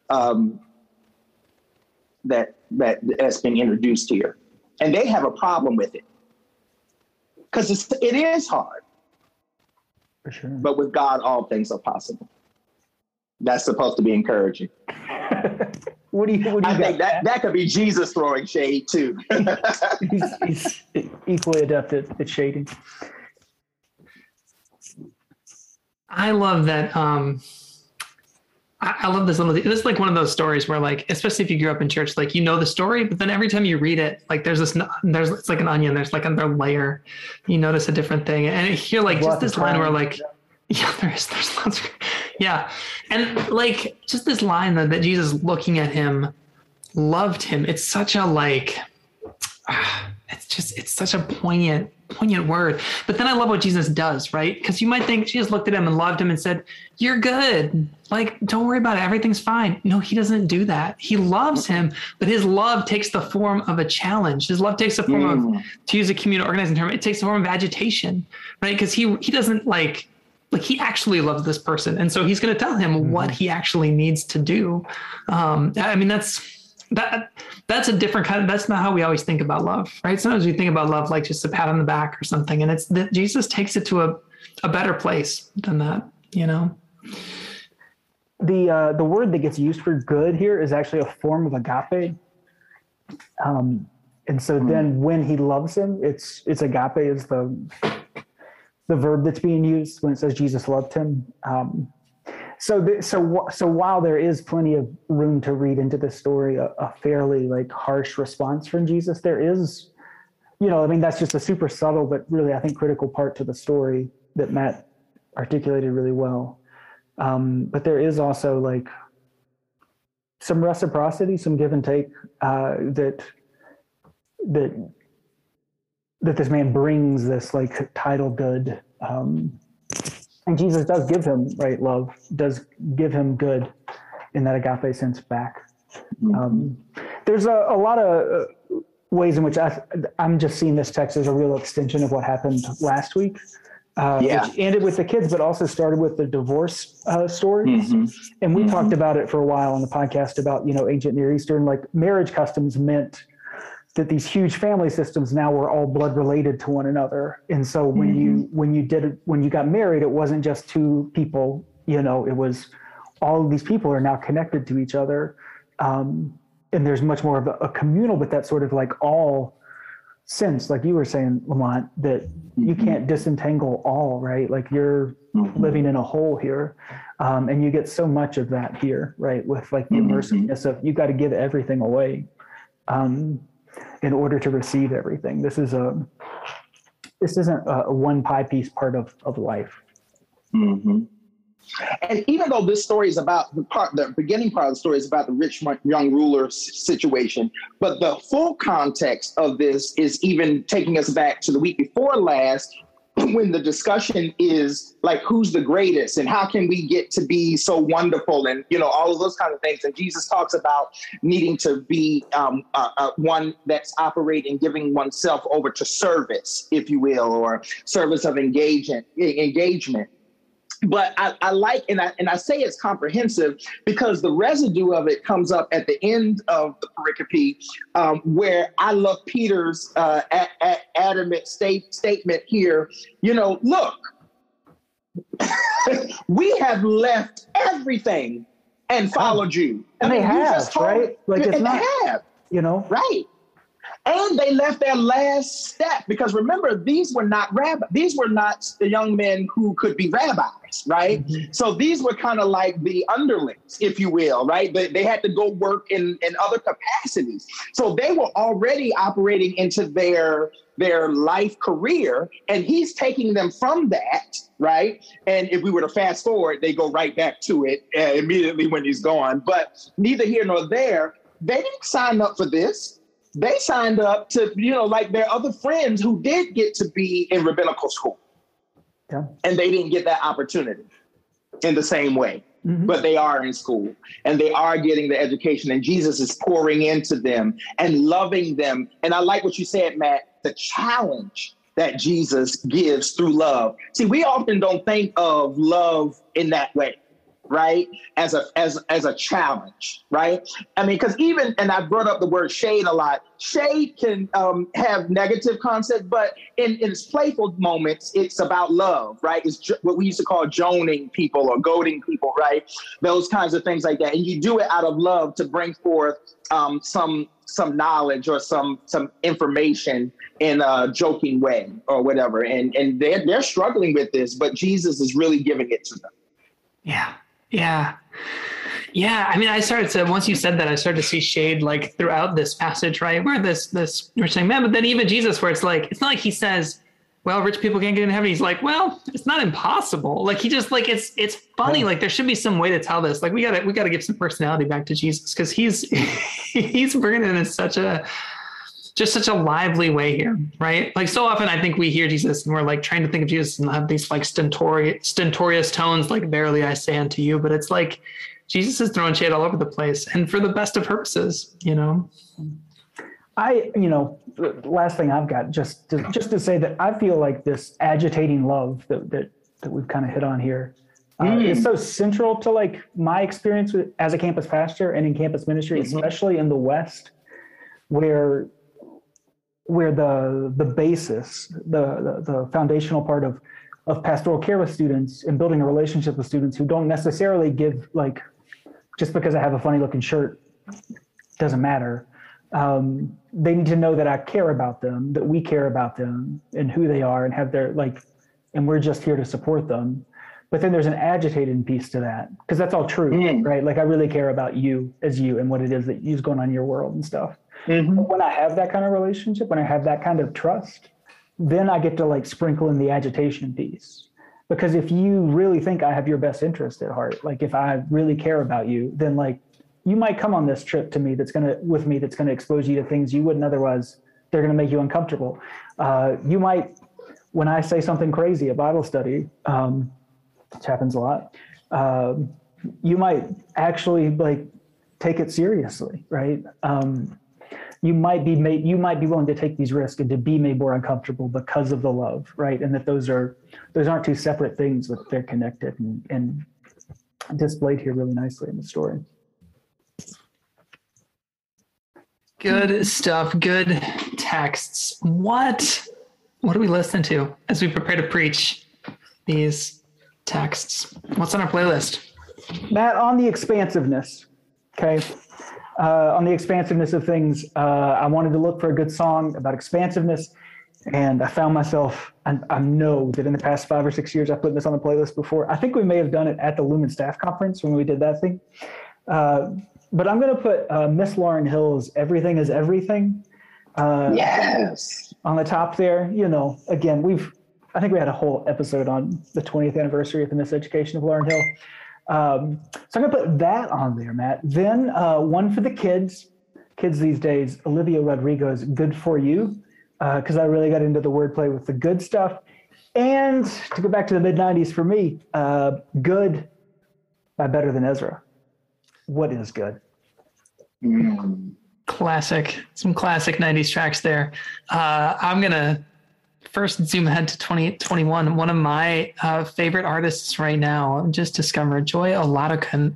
that's being introduced here. And they have a problem with it because it is hard. For sure. But with God, all things are possible. That's supposed to be encouraging. What do you I think that could be Jesus throwing shade too. he's equally adept at shading. I love that. I love this little. This is like one of those stories where, like, especially if you grew up in church, like the story, but then every time you read it, like it's like an onion. There's like another layer. You notice a different thing, and here, like just this line where, like, there's lots of. Yeah. And like just this line that Jesus looking at him, loved him. It's such a it's such a poignant word. But then I love what Jesus does, right? Because you might think Jesus looked at him and loved him and said, you're good. Like, don't worry about it. Everything's fine. No, he doesn't do that. He loves him, but his love takes the form of a challenge. His love takes the form of, to use a communal organizing term, it takes the form of agitation, right? Because he doesn't like, like he actually loves this person. And so he's going to tell him what he actually needs to do. I mean, that's a different kind of, that's not how we always think about love, right? Sometimes we think about love like just a pat on the back or something. And it's that Jesus takes it to a better place than that, you know? The word that gets used for good here is actually a form of agape. And so then when he loves him, it's agape is the verb that's being used when it says Jesus loved him. So while there is plenty of room to read into this story, a fairly like harsh response from Jesus, there is, you know, I mean, that's just a super subtle, but really, I think critical part to the story that Matt articulated really well. But there is also like some reciprocity, some give and take that this man brings this like tidal good. And Jesus does give him, right, love, does give him good in that agape sense back. There's a lot of ways in which I'm just seeing this text as a real extension of what happened last week. Which ended with the kids, but also started with the divorce stories. And we talked about it for a while on the podcast about, you know, ancient Near Eastern, like marriage customs meant that these huge family systems now were all blood related to one another. And so when you got married, it wasn't just two people, you know, it was all of these people are now connected to each other. And there's much more of a communal, but that sort of like all sense, like you were saying, Lamont, that you can't disentangle all, right? Like you're living in a whole here. And you get so much of that here, right? With like the immersiveness of, you got to give everything away in order to receive everything. This isn't a one pie piece part of life. And even though this story is about the beginning part of the story is about the rich young ruler situation, but the full context of this is even taking us back to the week before last, when the discussion is like, who's the greatest and how can we get to be so wonderful and, you know, all of those kind of things. And Jesus talks about needing to be one that's operating, giving oneself over to service, if you will, or service of engagement. But I like, and I say it's comprehensive because the residue of it comes up at the end of the pericope, where I love Peter's adamant statement here. You know, look, we have left everything and followed you. And they have, right? Like it's not, have, you know, right. And they left their last step because remember, these were not these were not the young men who could be rabbis, right? So these were kind of like the underlings, if you will, right? They had to go work in other capacities. So they were already operating into their life career, and he's taking them from that, right? And if we were to fast forward, they go right back to it immediately when he's gone. But neither here nor there, they didn't sign up for this. They signed up to, you know, like their other friends who did get to be in rabbinical school. Yeah. And they didn't get that opportunity in the same way. But they are in school and they are getting the education, and Jesus is pouring into them and loving them. And I like what you said, Matt, the challenge that Jesus gives through love. See, we often don't think of love in that way, right? As a challenge, right? I mean, because even, and I brought up the word shade a lot. Shade can have negative concepts, but in its playful moments, it's about love, right? It's what we used to call joning people or goading people, right? Those kinds of things like that. And you do it out of love to bring forth some knowledge or some information in a joking way or whatever. And they're struggling with this, but Jesus is really giving it to them. Yeah. I mean, once you said that, I started to see shade like throughout this passage, right? Where this you're saying, man, but then even Jesus, where it's like, it's not like he says, well, rich people can't get into heaven. He's like, well, it's not impossible. Like he just like, it's funny. Like there should be some way to tell this. Like we gotta give some personality back to Jesus. Cause he's bringing it in such a lively way here, right? Like so often I think we hear Jesus and we're like trying to think of Jesus and have these like stentorious tones, like verily I say unto you, but it's like Jesus is throwing shade all over the place and for the best of purposes, you know? The last thing I've got just to say that I feel like this agitating love that that we've kind of hit on here is so central to like my experience as a campus pastor and in campus ministry, especially in the West, where the basis, the foundational part of pastoral care with students and building a relationship with students who don't necessarily give, like, just because I have a funny looking shirt doesn't matter. They need to know that I care about them, that we care about them and who they are and have their, like, and we're just here to support them. But then there's an agitated piece to that, because that's all true, right? Like, I really care about you as you and what it is that is going on in your world and stuff. But when I have that kind of relationship, when I have that kind of trust, then I get to like sprinkle in the agitation piece. Because if you really think I have your best interest at heart, like if I really care about you, then like you might come on this trip to me that's going to expose you to things you wouldn't otherwise. They're going to make you uncomfortable. You might, when I say something crazy at Bible study, which happens a lot, you might actually like take it seriously, right? You might be willing to take these risks and to be made more uncomfortable because of the love, right? And that those aren't two separate things, but they're connected and displayed here really nicely in the story. Good stuff. Good texts. What do we listen to as we prepare to preach these texts? What's on our playlist? Matt, on the expansiveness, okay? On the expansiveness of things, I wanted to look for a good song about expansiveness, and I found myself, I know that in the past 5 or 6 years, I put this on the playlist before. I think we may have done it at the Lumen Staff Conference when we did that thing. But I'm going to put Miss Lauryn Hill's Everything is Everything Yes. on the top there. You know, again, I think we had a whole episode on the 20th anniversary of the Miseducation of Lauryn Hill. So I'm going to put that on there, Matt. Then one for the kids these days, Olivia Rodrigo's Good For You, because I really got into the wordplay with the good stuff. And to go back to the mid-90s for me, Good by Better Than Ezra. What is good? Classic. Some classic 90s tracks there. I'm going to first zoom ahead to 2021. One of my favorite artists right now, just discovered, Joy Oladokun.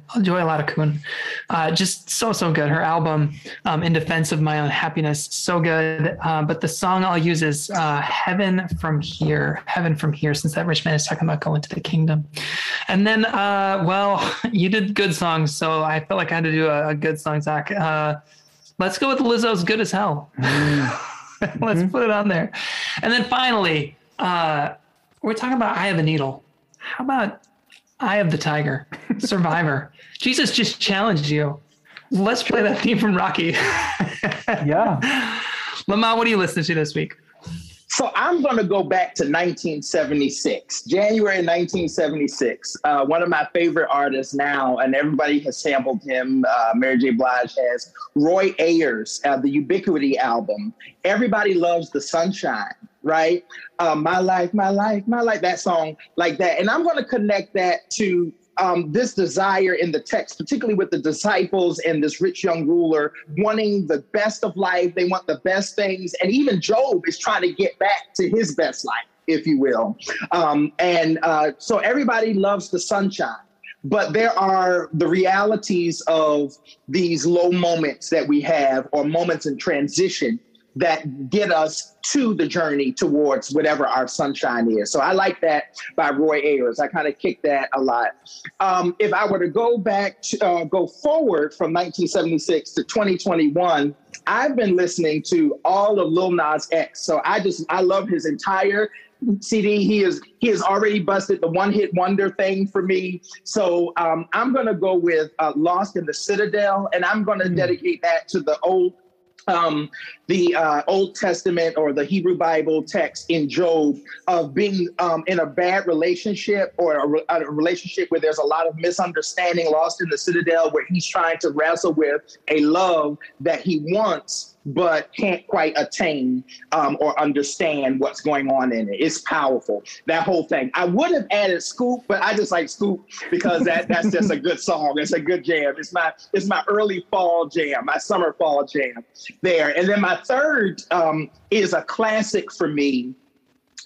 Just so good. Her album, In Defense of My Own Happiness, so good. But the song I'll use is Heaven From Here, since that rich man is talking about going to the kingdom. And then, you did good songs, so I felt like I had to do a good song, Zach. Let's go with Lizzo's Good As Hell. Let's put it on there. And then finally, we're talking about Eye of the Needle. How about Eye of the Tiger, Survivor? Jesus just challenged you. Let's play that theme from Rocky. Yeah. Lamont, what are you listening to this week? So I'm going to go back to 1976, January 1976. One of my favorite artists now, and everybody has sampled him, Mary J. Blige has, Roy Ayers, the Ubiquity album. Everybody loves the sunshine, right? My life, that song like that. And I'm going to connect that to this desire in the text, particularly with the disciples and this rich young ruler wanting the best of life. They want the best things. And even Job is trying to get back to his best life, if you will. So everybody loves the sunshine. But there are the realities of these low moments that we have, or moments in transition, that get us to the journey towards whatever our sunshine is. So I like that by Roy Ayers. I kind of kick that a lot. If I were to go forward from 1976 to 2021, I've been listening to all of Lil Nas X. So I love his entire CD. He has already busted the one-hit wonder thing for me. So I'm going to go with Lost in the Citadel, and I'm going to dedicate that to the Old Testament or the Hebrew Bible text in Job of being in a bad relationship, or a relationship where there's a lot of misunderstanding, lost in the citadel, where he's trying to wrestle with a love that he wants but can't quite attain or understand what's going on in it. It's powerful, that whole thing. I would have added Scoop, but I just like Scoop because that's just a good song. It's a good jam. It's my early fall jam, my summer fall jam there. And then my third is a classic for me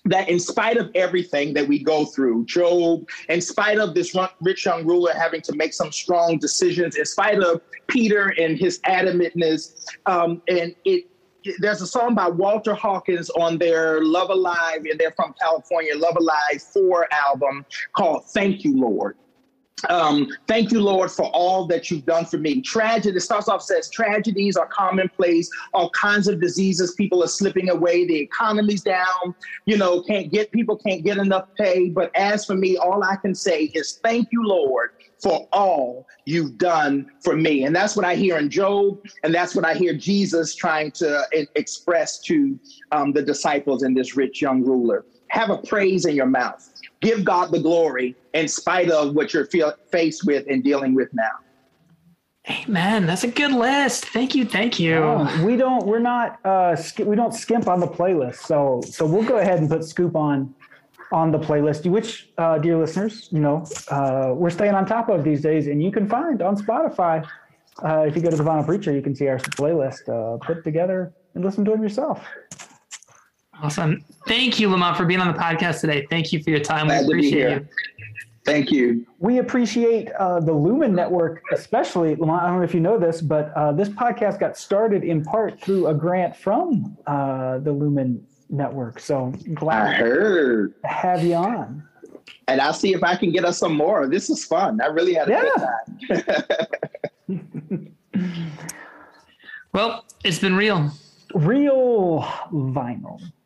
that in spite of everything that we go through, Job, in spite of this rich young ruler having to make some strong decisions, in spite of Peter and his adamantness, there's a song by Walter Hawkins on their Love Alive, and they're from California, Love Alive 4 album called Thank You, Lord. Thank you, Lord, for all that you've done for me. Tragedy, it starts off, says, tragedies are commonplace, all kinds of diseases, people are slipping away, the economy's down, people can't get enough pay. But as for me, all I can say is thank you, Lord, for all you've done for me. And that's what I hear in Job, and that's what I hear Jesus trying to express to the disciples and this rich young ruler. Have a praise in your mouth. Give God the glory in spite of what you're faced with and dealing with now. Amen. That's a good list. Thank you. We don't skimp on the playlist. So we'll go ahead and put Scoop on the playlist, which, dear listeners, we're staying on top of these days, and you can find on Spotify. If you go to The Vinyl Preacher, you can see our playlist put together and listen to them yourself. Awesome. Thank you, Lamont, for being on the podcast today. Thank you for your time. Glad we appreciate you. Thank you. We appreciate the Lumen Network, especially, Lamont. I don't know if you know this, but this podcast got started in part through a grant from the Lumen Network. So glad to have you on. And I'll see if I can get us some more. This is fun. I really had a good time. Well, it's been real. Real vinyl.